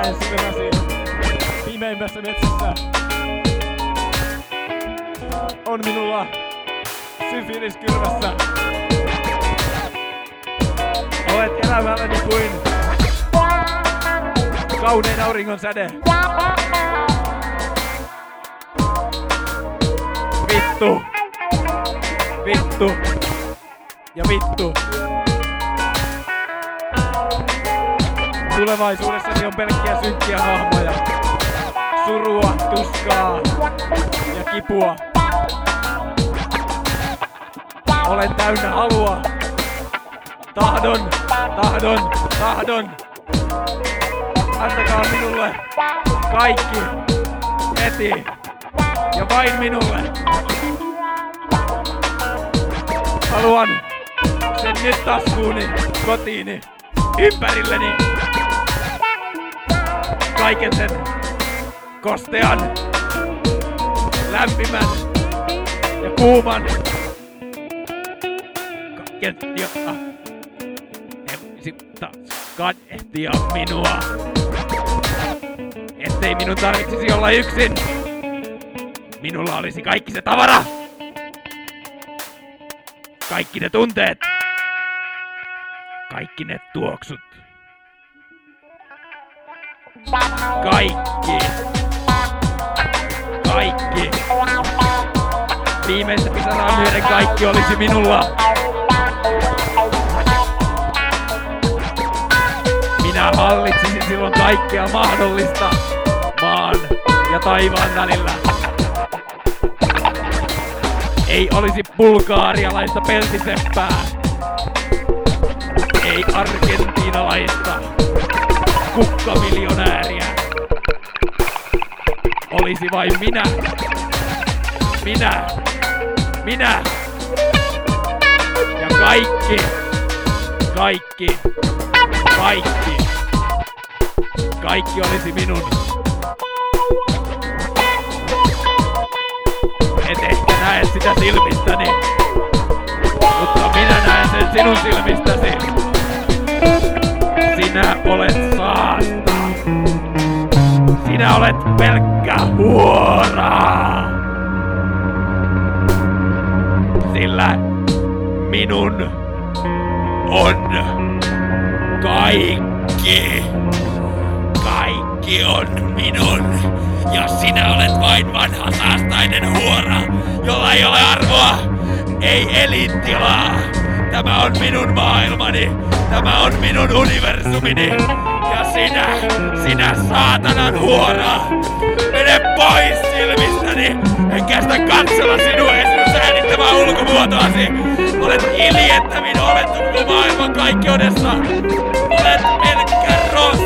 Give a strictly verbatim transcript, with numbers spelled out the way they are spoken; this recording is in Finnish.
näen silmäsi pimeimmässä metsässä. On minulla syfilis kylmässä. Olet elämälläni kuin kaunein auringon säde. Vittu. Vittu. Ja vittu. Tulevaisuudessani on pelkkiä synkkiä hahmoja. Surua, tuskaa ja kipua. Olen täynnä halua. Tahdon, tahdon, tahdon. Antakaa minulle kaikki heti ja vain minulle. Haluan sen nyt taskuuni, kotiini, ympärilleni. Kaiken sen kostean, lämpimän ja kuuman. Kaiken, jotta he voisi taas kadehtia minua. Ettei minun tarvitsisi olla yksin. Minulla olisi kaikki se tavara. Kaikki ne tunteet. Kaikki ne tuoksut. Kaikki. Kaikki. Viimeistä pisaraa myöden kaikki olisi minulla. Minä hallitsisin silloin kaikkea mahdollista maan ja taivaan välillä. Ei olisi bulgaarialaista peltiseppää. Ei argentiinalaista kukkamiljonääriä. Olisi vain minä. Minä. Minä. Ja kaikki. Kaikki. Kaikki. Kaikki olisi minun. Et ehkä näe sitä silmistäni, mutta minä näen sen sinun silmistäsi. Sinä olet saasta. Sinä olet pelkkä huora. Sillä minun on kaikki. Kaikki on minun. Ja sinä olet vain vanha saastainen huora, jolla ei ole arvoa, ei elintilaa. Tämä on minun maailmani. Tämä on minun universumini. Ja sinä, sinä saatanan huora, mene pois silmistäni. En kestä katsella sinua ja sinun säädittävää ulkomuotoasi. Olet iljettävin olettu koko maailman kaikkeudessa. Olet pelkkä roska.